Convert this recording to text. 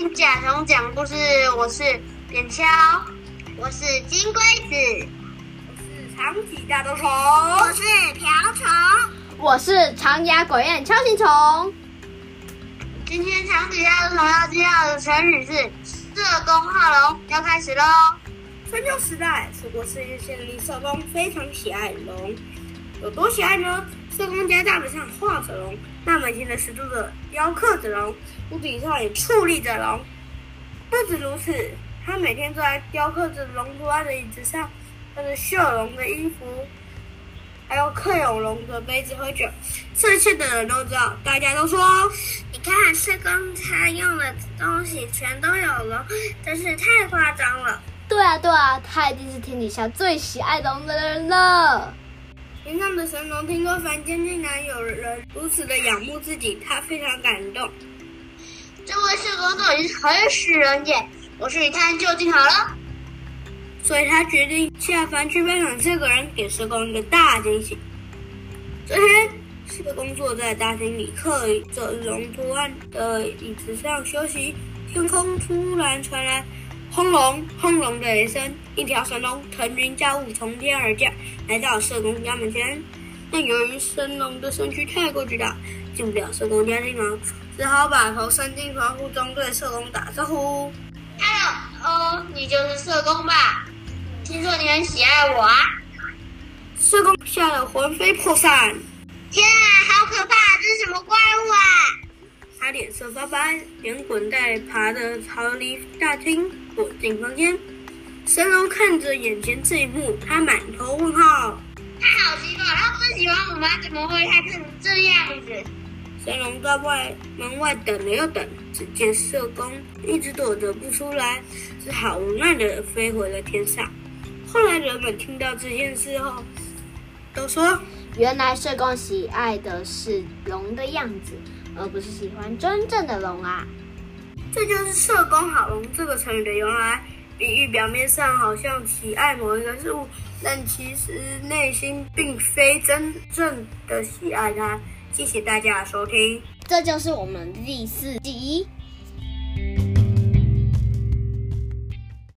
听甲虫讲故事，我是扁锹，我是金龟子， 我是长体大兜虫， 我是瓢虫， 我是长牙鬼燕锹形虫。 今天长体大兜虫要介绍的成语是社工好龙，要开始喽。 春秋时代，楚国世界县立社工非常喜爱龙，有多喜爱呢？社工家大门上画着龙，那每天的石柱子雕刻着龙，屋顶上也矗立着龙。不止如此，他每天都在雕刻着龙图案的椅子上，穿着绣龙的衣服，还有刻有龙的杯子喝酒。这些的人都知道，大家都说， 你看社工他用的东西全都有龙，真是太夸张了。 对啊，他一定是天底下最喜爱龙的人了。 天上的神龙听说凡间竟然有人如此的仰慕自己，他非常感动。 这位社工到底是何许人也？我去一探究竟好了。 所以他决定下凡去拜访这个人，给社工一个大惊喜。这天，社工坐在大厅里刻着龙图案的椅子上休息，天空突然传来轰隆轰隆的雷声，一条神龙腾云驾雾从天而降，来到社工家门前。但由于神龙的身躯太过巨大，进不了社工家厅门，只好把头伸进窗户中对社工打招呼。 Hello，你就是社工吧？听说你很喜爱我啊！ 社工吓得魂飞魄散。 天啊，好可怕！这是什么怪物啊？ 他脸色发白，连滚带爬的逃离大厅，躲进房间。神龙看着眼前这一幕，他满头问号。 他好奇怪，他不是喜欢我吗？怎么会害成这样子？ 神龙在门外等了又等，只见社工一直躲着不出来，只好无奈地飞回了天上。后来人们听到这件事后，都说原来社工喜爱的是龙的样子，而不是喜欢真正的龙啊！ 这就是社工好龙这个成语的由来。比喻表面上好像喜爱某一个事物，但其实内心并非真正的喜爱它。谢谢大家的收听， 这就是我们第4集。